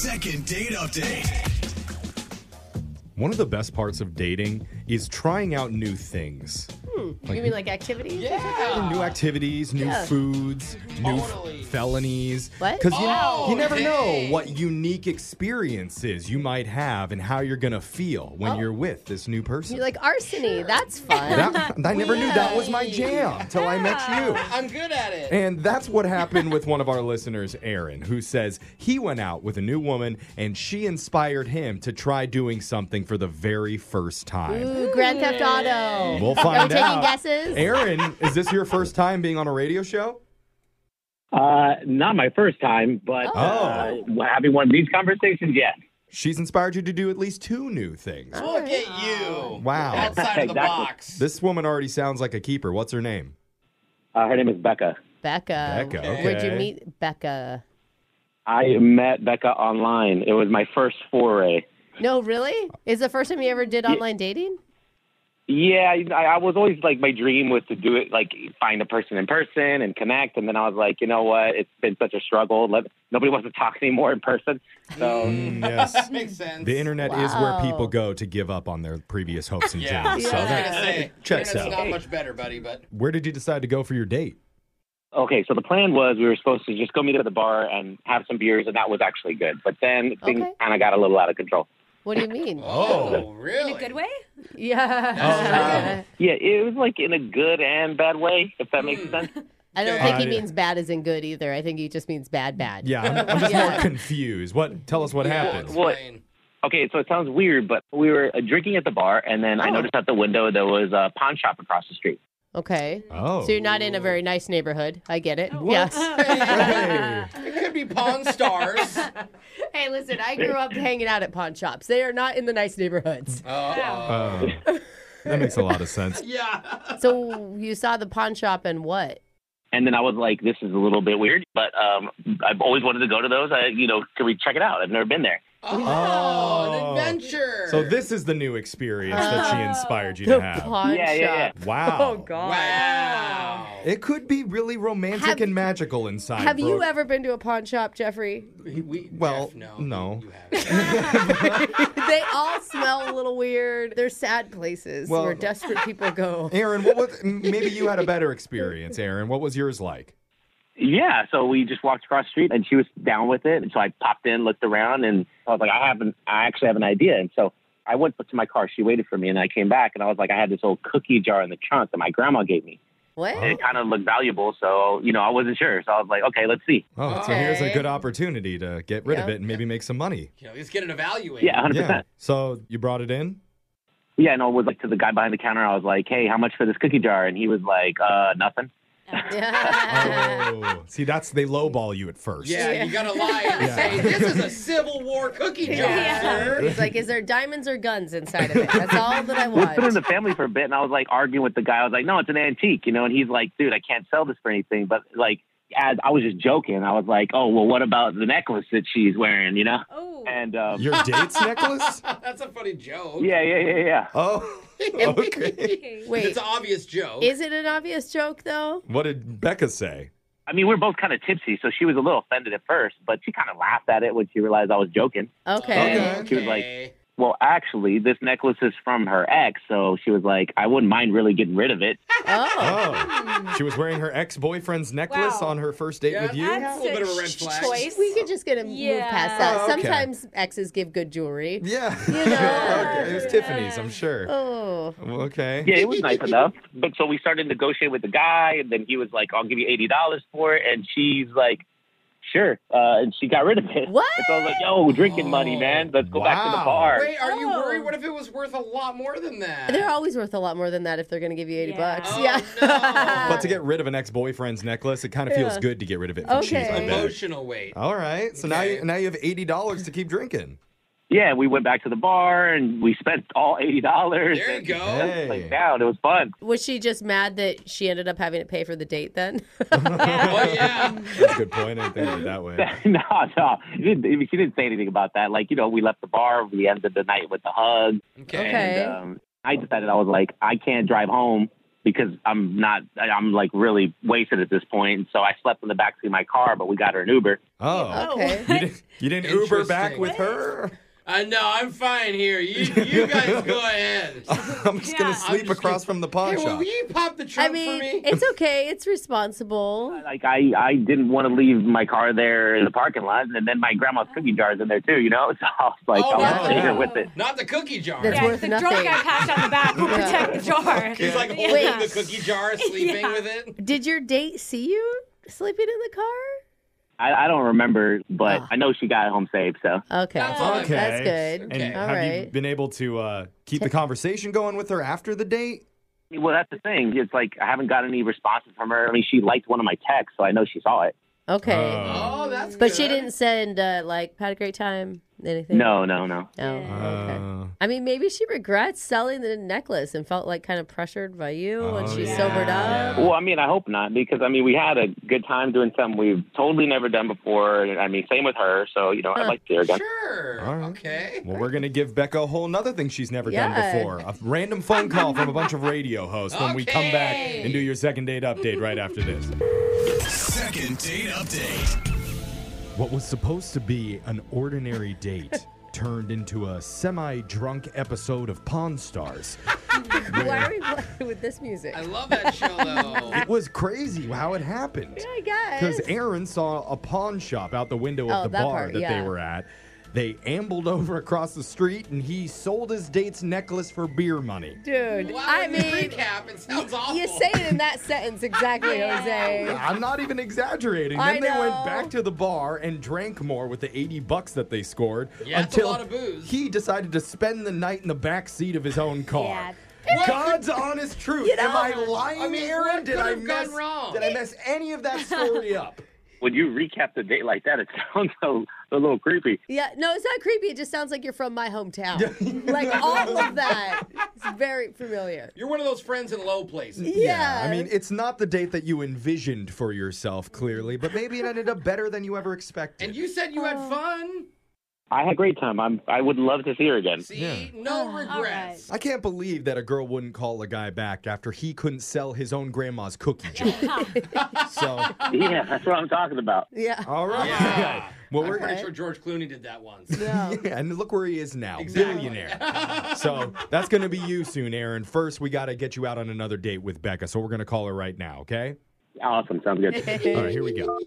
Second date update. One of the best parts of dating is trying out new things. You mean like activities? Yeah. New activities, new foods, new felonies. What? Because you never dang. know what unique experiences you might have and how you're going to feel when you're with this new person. You like arsony? That's fun. I never knew that was my jam until I met you. I'm good at it. And that's what happened with one of our listeners, Aaron, who says he went out with a new woman and she inspired him to try doing something for the very first time. Ooh, Grand Theft Auto. We'll Are find we taking out. guesses? Aaron, is this your first time being on a radio show? Not my first time, but having one of these conversations, yes. She's inspired you to do at least 2 new things. Look at you. Wow. Outside of the Exactly. box. This woman already sounds like a keeper. What's her name? Her name is Becca. Becca. Becca, Where'd you okay. meet Becca? I met Becca online. It was my first foray. No, really? Is the first time you ever did online dating? Yeah, I was always like, my dream was to do it, like find a person in person and connect. And then I was like, you know what? It's been such a struggle. Nobody wants to talk anymore in person. So Yes. That makes sense. The internet is where Wow. people go to give up on their previous hopes and Yeah. dreams. So I was that gonna say, checks internet's out. not much better, buddy, but Where did you decide to go for your date? okay, so the plan was we were supposed to just go meet at the bar and have some beers, and that was actually good. But then things Okay. kind of got a little out of control. What do you mean? oh, really? In a good way? Yeah. Yeah, it was like in a good and bad way, if that makes sense. I don't think he Yeah. means bad as in good either. I think he just means bad. Yeah, I'm just more confused. Tell us what happened. Well, Explain. Okay, so it sounds weird, but we were drinking at the bar, and then I noticed at the window there was a pawn shop across the street. Okay. Oh. So you're not in a very nice neighborhood. I get it. Yes. Hey. It could be Pawn Stars. Hey, listen, I grew up hanging out at pawn shops. They are not in the nice neighborhoods. That makes a lot of sense. Yeah. So you saw the pawn shop and what? And then I was like, this is a little bit weird, but I've always wanted to go to those. Can we check it out? I've never been there. Oh, an adventure. So this is the new experience that she inspired you to The have. pawn Yeah. shop. Wow. Oh, God. Wow. It could be really romantic Have- and magical inside. Have bro. you ever been to a pawn shop, Jeffrey? Well, Jeff, no. You haven't. They all smell a little weird. They're sad places Well- where desperate people go. Aaron, maybe you had a better experience, Aaron. What was yours like? Yeah, so we just walked across the street, and she was down with it. And so I popped in, looked around, and I was like, I actually have an idea. And so I went to my car. She waited for me, and I came back, and I was like, I had this old cookie jar in the trunk that my grandma gave me. What? And it kind of looked valuable, so, I wasn't sure. So I was like, okay, let's see. Oh, so here's a Okay. good opportunity to get rid of Yep. it and maybe make some money. Let's get it evaluated. Yeah, 100%. Yeah. So you brought it in? Yeah, and I was like to the guy behind the counter, I was like, hey, how much for this cookie jar? And he was like, nothing. Yeah. Oh, see, they lowball you at first. Yeah, you gotta lie and say, this is a Civil War cookie jar, sir. He's like, is there diamonds or guns inside of it? That's all that I We've been in want. the family for a bit, and I was like arguing with the guy. I was like, no, it's an antique, and he's like, dude, I can't sell this for anything. But like, as I was just joking, I was like, oh, well, what about the necklace that she's wearing, Oh. And Your date's necklace? That's a funny joke. yeah. Oh, okay. Wait, It's an obvious joke. is it an obvious joke, though? What did Becca say? I mean, we're both kind of tipsy, so she was a little offended at first, but she kind of laughed at it when she realized I was joking. Okay. She was like, well, actually, this necklace is from her ex, so she was like, I wouldn't mind really getting rid of it. Oh. Oh, she was wearing her ex-boyfriend's necklace Wow. on her first date with you? That's a little bit of a red flag. choice. We could just get him move past that. Oh, okay. Sometimes exes give good jewelry. Yeah. know. Okay, it was Tiffany's, I'm sure. Oh. Okay. Yeah, it was nice enough. But so we started negotiating with the guy, and then he was like, I'll give you $80 for it. And she's like, sure. And she got rid of it. What? And so I was like, yo, drinking money, man. Let's go back to the Wow. bar. Wait, are you Oh. worried? What if it was worth a lot more than that? They're always worth a lot more than that if they're going to give you 80 Yeah. bucks. Oh, Yeah. no. But to get rid of an ex-boyfriend's necklace, it kind of feels Yeah. good to get rid of it for cheap, I Okay. bet. Emotional weight. All right. So Okay. now you have $80 to keep drinking. Yeah, we went back to the bar, and we spent all $80. There you and go. Hey. Like, down. It was fun. Was she just mad that she ended up having to pay for the date then? Oh, yeah. That's a good point. I didn't think of it that way. No. She didn't say anything about that. Like, we left the bar. We ended the night with the hug. Okay. Okay. And I decided, I was like, I can't drive home because I'm like really wasted at this point. So I slept in the backseat of my car, but we got her an Uber. Oh, Okay. you didn't Uber back Interesting. with her? No, I'm fine here. You guys go ahead. I'm just gonna sleep just across from the pawn Hey, well, shop. will you pop the trunk I mean, for me? it's okay. It's responsible. Like I didn't want to leave my car there in the parking lot, and then my grandma's cookie jar's in there too. You know, so I was like, Oh, I'll no. stay here with it. Not the cookie jar. That's Yeah, worth the nothing. drunk guy passed on the back will protect the jar. He's like holding Wait. the cookie jar, sleeping Yeah. with it. Did your date see you sleeping in the car? I don't remember, but Oh. I know she got home safe. So Okay. That's all. Okay. That's good. And Okay. All have you right. been able to keep the conversation going with her after the date? well, that's the thing. It's like I haven't got any responses from her. I mean, she liked one of my texts, so I know she saw it. Okay. Oh, that's But good. she didn't send, like, had a great time, anything? No. Oh, okay. I mean, maybe she regrets selling the necklace and felt, like, kind of pressured by you when she sobered up. Well, I mean, I hope not, because I mean, we had a good time doing something we've totally never done before. I mean, same with her. So I'd like to see her again. Sure. All right. Okay. Well, we're going to give Becca a whole nother thing she's never done Yeah. before. A random phone call from a bunch of radio hosts when we come back and do your second date update right after this. Second date update. What was supposed to be an ordinary date turned into a semi-drunk episode of Pawn Stars. Why are we playing with this music? I love that show, though. It was crazy how it happened. I guess. Because Aaron saw a pawn shop out the window of Oh, the that bar part, that yeah. they were at. They ambled over across the street and he sold his date's necklace for beer money. Dude, Wow, I in the mean, recap, it sounds awful. you say it in that sentence exactly, Jose. I'm not even exaggerating. I Then they went know. back to the bar and drank more with the $80 that they scored Yeah, that's a until lot of booze. he decided to spend the night in the back seat of his own car. Yeah. God's honest truth. You know, Am I lying, I mean, Aaron? what Did could I have mess? gone wrong? Did I mess any of that story up? When you recap the date like that, it sounds a little creepy. Yeah, no, it's not creepy. It just sounds like you're from my hometown. Like all of that. It's very familiar. You're one of those friends in low places. Yeah. I mean, it's not the date that you envisioned for yourself, clearly, but maybe it ended up better than you ever expected. And you said you had fun. I had a great time. I would love to see her again. See, no regrets. I can't believe that a girl wouldn't call a guy back after he couldn't sell his own grandma's cookie jar. So, Yeah, that's what I'm talking about. yeah. all right. Yeah. Well, I'm we're pretty sure George Clooney did that once. No. yeah, and look where he is now, Exactly. billionaire. So that's going to be you soon, Aaron. First, we got to get you out on another date with Becca, so we're going to call her right now, okay? Awesome. Sounds good. All right, here we go.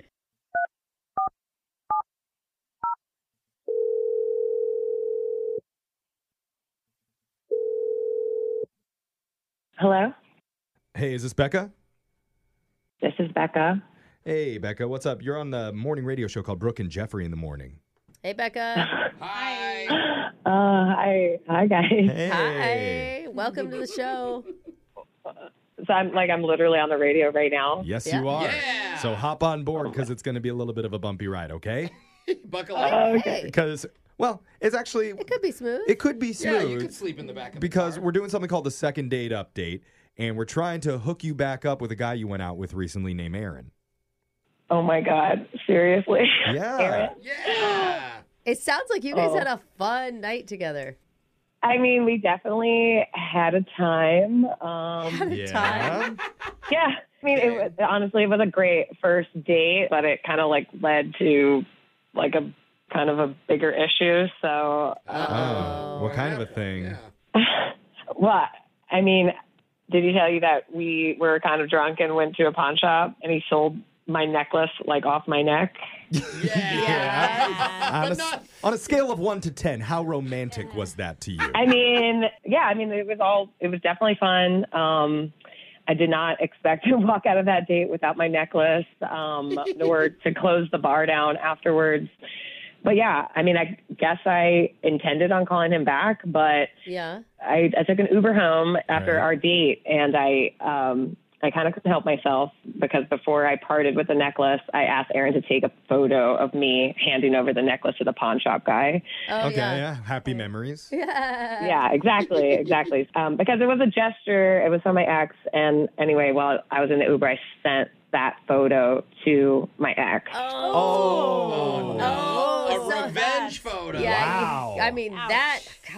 Hello, Hey, is this Becca? this is Becca. Hey, Becca, what's up? You're on the morning radio show called Brooke and Jeffrey in the morning. Hey, Becca. Hi. Hi guys. Hey. Hi. Welcome to the show. So I'm literally on the radio right now. Yes, Yeah. you are. Yeah. So hop on board because it's going to be a little bit of a bumpy ride, okay? Buckle up. Okay. Because, well, it's actually, It could be smooth. it could be Yeah, you smooth could sleep in the back of the because car. we're doing something called the second date update, and we're trying to hook you back up with a guy you went out with recently named Aaron. Oh my God, seriously? Yeah. Aaron? Yeah. It sounds like you guys Oh. had a fun night together. I mean, we definitely had a time. Yeah. Time. Yeah. I mean, it was a great first date, but it kind of led to a kind of a bigger issue. So, Oh, what kind of a thing? Yeah. what? I mean, did he tell you that we were kind of drunk and went to a pawn shop and he sold my necklace off my neck? Yeah. On But a, not- on a scale of 1 to 10, how romantic was that to you? I mean, it was definitely fun. I did not expect to walk out of that date without my necklace, nor to close the bar down afterwards. But yeah, I mean, I guess I intended on calling him back, but Yeah. I took an Uber home after Right. our date, and I kind of couldn't help myself because before I parted with the necklace, I asked Aaron to take a photo of me handing over the necklace to the pawn shop guy. Oh, Okay, yeah. yeah. Happy memories. Yeah. Yeah, exactly. Because it was a gesture. It was from my ex. And anyway, while I was in the Uber, I sent that photo to my ex. Oh. Oh, no. Oh, a so revenge photo. Yeah. Wow. I mean, Ouch. that, God.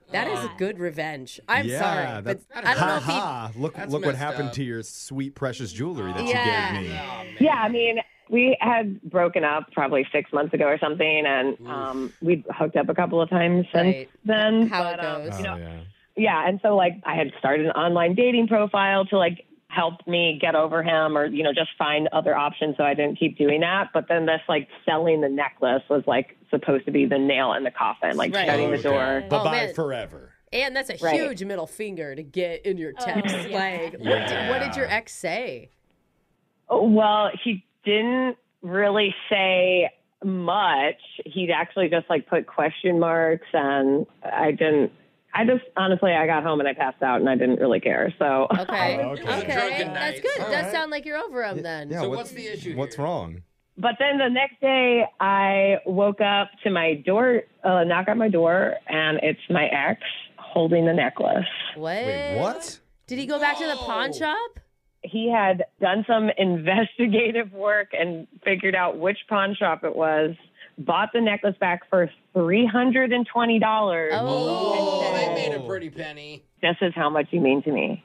That is good revenge. I'm Yeah, sorry, but that's- I don't know if he. Ha! Look That's what messed happened up. to your sweet, precious jewelry that Yeah. you gave me. Oh, man. Yeah, I mean, we had broken up probably 6 months ago or something, and we'd hooked up a couple of times since Right. then. How it but, goes. you know, yeah. yeah, and so like I had started an online dating profile to like help me get over him, or just find other options, so I didn't keep doing that. But then this like selling the necklace was like supposed to be the nail in the coffin, like Right. shutting the door. Bye-bye man. forever. And that's a Right. huge middle finger to get in your text. yeah. Like, Yeah. what did your ex say? Well, he didn't really say much. He'd actually just like put question marks, and I just honestly, I got home and I passed out and I didn't really care. So Okay. Oh, okay. It was a drunken That's night. good. All Does right. sound like you're over him then. Yeah, So what's the issue What's here? wrong? But then the next day, I woke up to my door, knock at my door, and it's my ex holding the necklace. What? Wait, what? Did he go back to the pawn Whoa. shop? He had done some investigative work and figured out which pawn shop it was, bought the necklace back for $320. Oh, they Oh. made a pretty penny. This is how much you mean to me.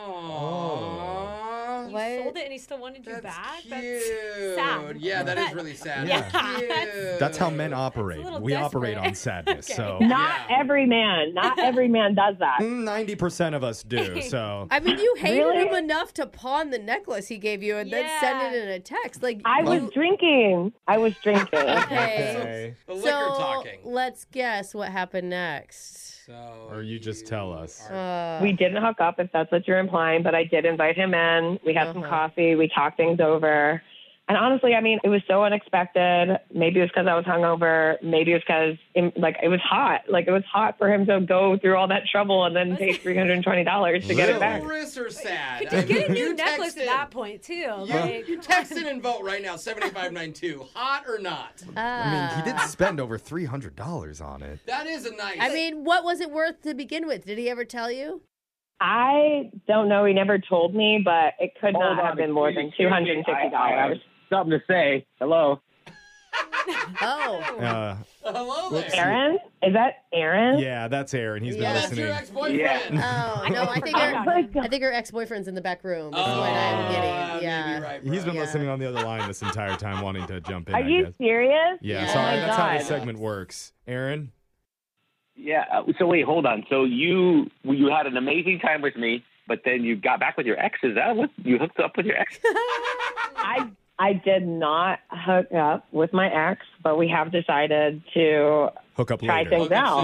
Aww. You What? sold it and he still wanted you That's back? cute. That's sad. Yeah, that is really sad. Yeah. Cute. That's how men operate. little We operate desperate. on sadness. Okay. So Not Yeah. every man does that. 90% of us do. So I mean, you hated Really? him enough to pawn the necklace he gave you and then send it in a text. Like I was drinking. Okay. okay. The liquor So talking. let's guess what happened next. So Or you just tell us. We didn't hook up, if that's what you're implying, but I did invite him in. We had some Uh-huh. coffee. We talked things over. And honestly, I mean, it was so unexpected. Maybe it was because I was hungover. Maybe it was because, it was hot. Like, it was hot for him to go through all that trouble and then pay $320 to get it back. Chris are sad. Could you get a new You necklace texted. at that point, too? You text in and vote right now, 78592. Hot or not? I mean, he did spend over $300 on it. That is a nice. I mean, what was it worth to begin with? Did he ever tell you? I don't know. He never told me, but it could Hold not on, have been more than excuse me. I have $250. something to say. Hello. Oh. hello there. Aaron? Is that Aaron? Yeah, that's Aaron. He's been Yeah. That's your listening. ex-boyfriend. Oh, no, I think Oh my God. I think her ex-boyfriend's in the back room. Is Oh, what I'm getting. Yeah. maybe right, bro. He's been Yeah. listening on the other line this entire time, wanting to jump in. Are I you guess. serious? Yeah, Yeah. sorry. Oh my That's how this God. segment works. Aaron? Yeah. So wait, hold on. So you had an amazing time with me, but then you got back with your ex. Is that what you hooked up with your ex? I did not hook up with my ex, but we have decided to Hook up try later. things out.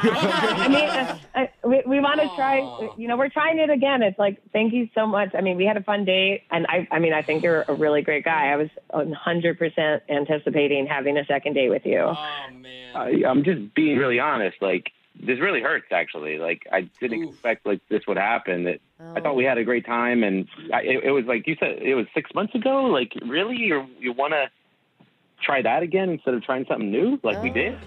I mean, we want to try, we're trying it again. It's like, thank you so much. I mean, we had a fun date, and I think you're a really great guy. I was 100% anticipating having a second date with you. Oh, man. I'm just being really honest. Like, this really hurts, actually. Like, I didn't Oof. expect like this would happen. I thought we had a great time, and it was like you said, it was 6 months ago. Like, really, you want to try that again instead of trying something new, like we did?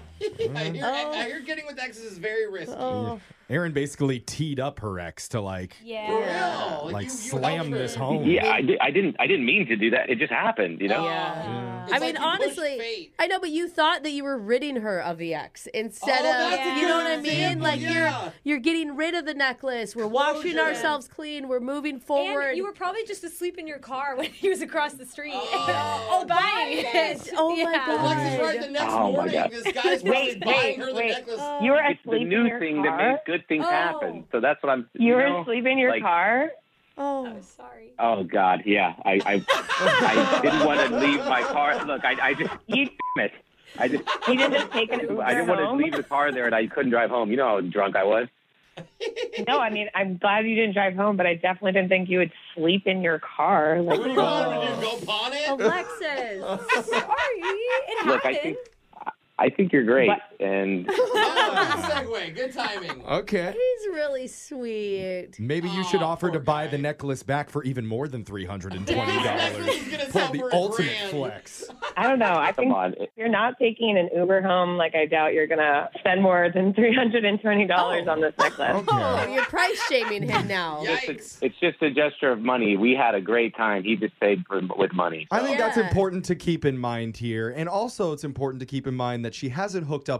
I hear getting with exes is very risky. Oh. Aaron basically teed up her ex to like For real. like You slam helped her. this home. Yeah, I didn't mean to do that. It just happened, you know. Yeah. It's I mean, like you pushed honestly, fate. I know, but you thought that you were ridding her of the ex instead Oh, of, that's a you know good what I mean? example, Like yeah. you're getting rid of the necklace. We're washing Closure. ourselves clean. We're moving forward. And you were probably just asleep in your car when he was across the street. Oh, buying it. Oh, my Yeah. God. Alexis, right, the next Oh, my morning, God. this guy's probably buying her the wait. necklace. You were It's the asleep in new your thing that car? makes good things Oh. happen. So that's what I'm. You were know, asleep in your like- car? Oh. Oh, sorry. Oh God, yeah. I didn't want to leave my car. Look, I just damn it. You didn't just take an Uber I didn't want to home? leave the car there, and I couldn't drive home. You know how drunk I was. No, I mean, I'm glad you didn't drive home, but I definitely didn't think you would sleep in your car. Like, What do you want to do? Go pawn it? Alexis. Sorry. It Look, happened. I think you're great, But- and Oh, good segue. Good timing. Okay. He's really sweet. Maybe you should Oh, offer to poor buy guy. the necklace back for even more than $320. Necklace is gonna For sell the for ultimate $1,000. flex. I don't know. I come think on. if you're not taking an Uber home, like, I doubt you're going to spend more than $320 on this necklace. Oh, you're price shaming him now. Yikes. It's just a gesture of money. We had a great time. He just paid with money. I think that's Yeah. important to keep in mind here. And also, it's important to keep in mind that she hasn't hooked up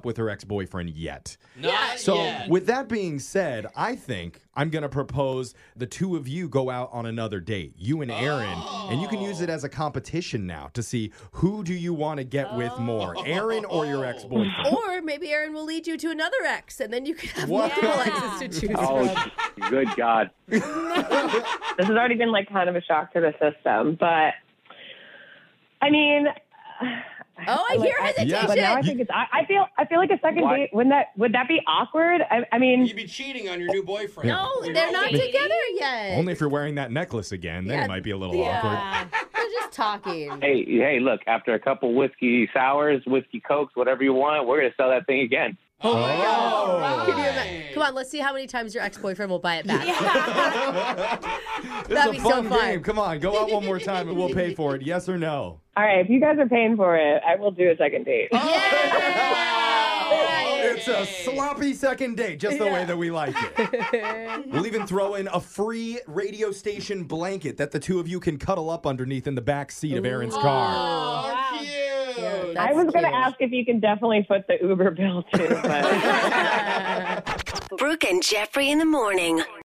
with her ex-boyfriend yet. Not So yet. with that being said, I think I'm going to propose the two of you go out on another date, you and Aaron, and you can use it as a competition now to see who do you want to get with more, Aaron or your ex-boyfriend. Or maybe Aaron will lead you to another ex, and then you can have What? multiple exes to choose Oh, from. good God. This has already been like kind of a shock to the system, but I mean, Oh, I hear hesitation. Yeah, but now I think it's. I feel like a second What? date. Would that be awkward? I mean, You'd be cheating on your new boyfriend. No, You're they're not dating. together yet. Only if you're wearing that necklace again, then Yeah. it might be a little awkward. Yeah, they're just talking. Hey, look, after a couple whiskey sours, whiskey cokes, whatever you want, we're going to sell that thing again. Oh my God. Right. Can you come on, let's see how many times your ex-boyfriend will buy it back. This That'd is be a so fun fun. game. Come on, go out one more time and we'll pay for it. Yes or no? all right. If you guys are paying for it, I will do a second date. It's a sloppy second date, just the way that we like it. We'll even throw in a free radio station blanket that the two of you can cuddle up underneath in the back seat of Aaron's car. Oh, cute. I was going to ask if you can definitely foot the Uber bill too, but. Brooke and Jeffrey in the morning.